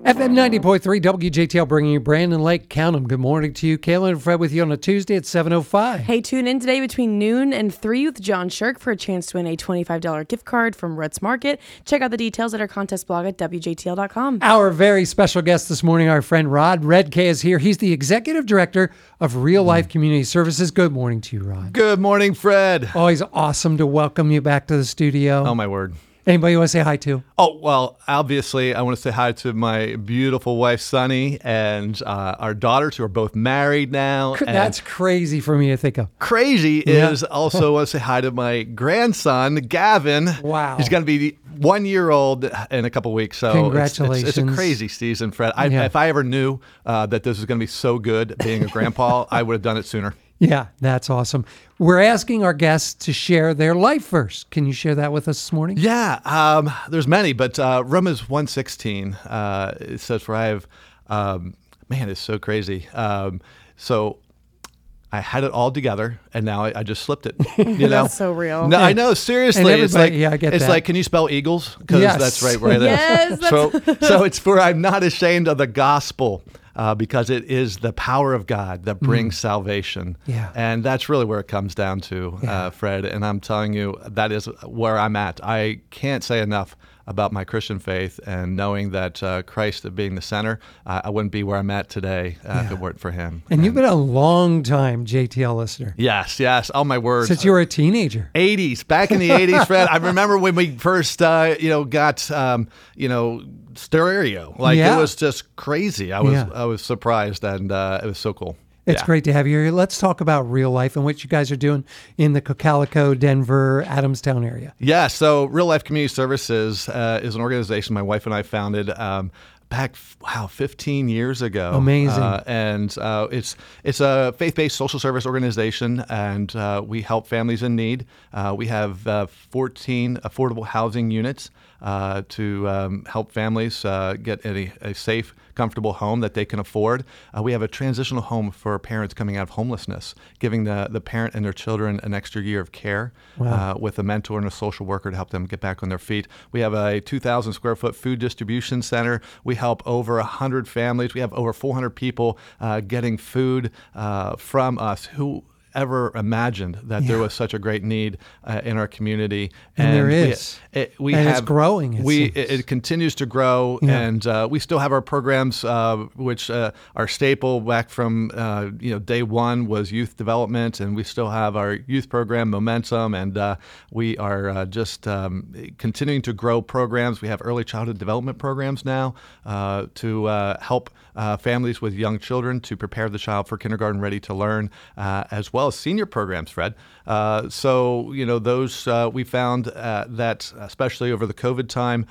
FM 90.3 WJTL bringing you Brandon Lake. Count 'em. Good morning to you. Kaylin and Fred with you on a Tuesday at 7:05. Hey, tune in today between noon and 3 with John Shirk for a chance to win a $25 gift card from Ruts Market. Check out the details at our contest blog at WJTL.com. Our very special guest this morning, our friend Rod Redke, is here. He's the Executive Director of Real Life Community Services. Good morning to you, Rod. Good morning, Fred. Always awesome to welcome you back to the studio. Oh, my word. Anybody you want to say hi to? Oh, well, obviously, I want to say hi to my beautiful wife, Sunny, and our daughters, who are both married now. That's crazy for me to think of. Crazy is also want to say hi to my grandson, Gavin. Wow. He's going to be 1 year old in a couple weeks. So congratulations. It's a crazy season, Fred. If I ever knew that this was going to be so good being a grandpa, I would have done it sooner. Yeah, that's awesome. We're asking our guests to share their life verse. Can you share that with us this morning? Yeah, there's many, but Romans 1:16, it says, for I have, man, it's so crazy. So I had it all together, and now I just slipped it. You know, That's so real. No, I know. Seriously, it's like I get it's that. like, can you spell eagles? Because Yes. that's right where it is. Yes, So it's for I'm not ashamed of the gospel. Because it is the power of God that brings salvation. Yeah. And that's really where it comes down to, Fred. And I'm telling you, that is where I'm at. I can't say enough about my Christian faith and knowing that Christ being the center, I wouldn't be where I'm at today if it weren't for him. And you've been a long time JTL listener. Yes. Oh, my word. Since you were a teenager. 80s, back in the 80s, Fred. I remember when we first, got, stereo. It was just crazy. I was surprised, and it was so cool. It's great to have you here. Let's talk about Real Life and what you guys are doing in the Cocalico, Denver, Adamstown area. Yeah, so Real Life Community Services is an organization my wife and I founded back 15 years ago. Amazing. And it's a faith-based social service organization, and we help families in need. We have 14 affordable housing units to help families get a safe, comfortable home that they can afford. We have a transitional home for parents coming out of homelessness, giving the parent and their children an extra year of care with a mentor and a social worker to help them get back on their feet. We have a 2,000 square foot food distribution center. We help over 100 families. We have over 400 people getting food from us who ever imagined that there was such a great need in our community, and there is. It's growing. It continues to grow, and we still have our programs, which our staple back from day one was youth development, and we still have our youth program Momentum, and we are just continuing to grow programs. We have early childhood development programs now to help families with young children to prepare the child for kindergarten ready to learn, as well as senior programs, Fred. So those we found that especially over the COVID time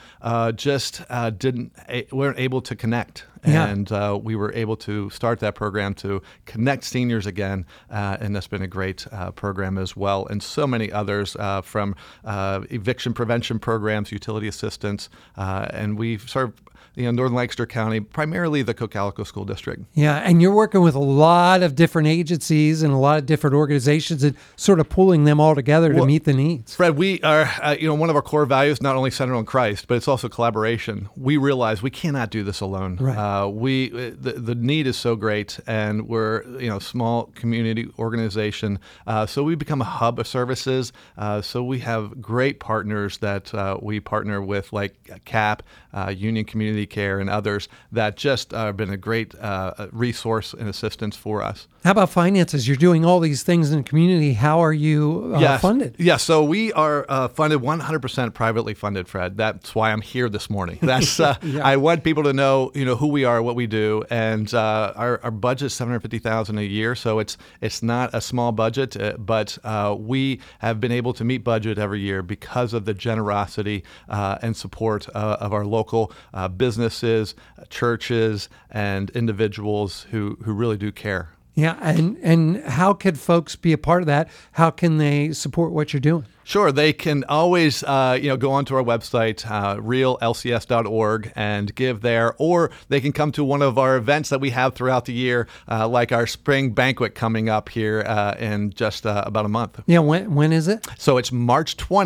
weren't able to connect. And we were able to start that program to connect seniors again, and that's been a great program as well. And so many others from eviction prevention programs, utility assistance, and we've served Northern Lancaster County, primarily the Cocalico School District. Yeah, and you're working with a lot of different agencies and a lot of different organizations and sort of pulling them all together to meet the needs. Fred, we are, one of our core values, not only centered on Christ, but it's also collaboration. We realize we cannot do this alone. Right. The need is so great, and we're, a small community organization. So we become a hub of services. So we have great partners that we partner with, like CAP, Union Community Care, and others that just have been a great resource and assistance for us. How about finances? You're doing all these things in the community. How are you funded? Yeah, so we are funded 100% privately funded, Fred. That's why I'm here this morning. That's I want people to know, who we are, what we do, and our budget is $750,000 a year. So it's not a small budget, but we have been able to meet budget every year because of the generosity and support of our local businesses, churches, and individuals who really do care. Yeah, and how could folks be a part of that? How can they support what you're doing? Sure, they can always go onto our website, reallcs.org, and give there, or they can come to one of our events that we have throughout the year, like our spring banquet coming up here in just about a month. Yeah, when is it? So it's March 20th.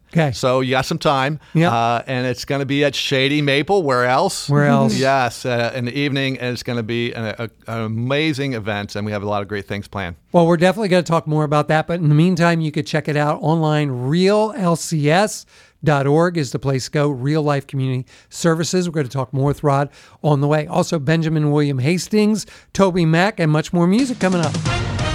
Okay. So you got some time. Yeah. And it's going to be at Shady Maple. Where else? Where else? Yes, in the evening, and it's going to be an amazing event, and we have a lot of great things planned. Well, we're definitely going to talk more about that. But in the meantime, you could check it out online. RealLCS.org is the place to go. Real Life Community Services. We're going to talk more with Rod on the way. Also, Benjamin William Hastings, Toby Mac, and much more music coming up.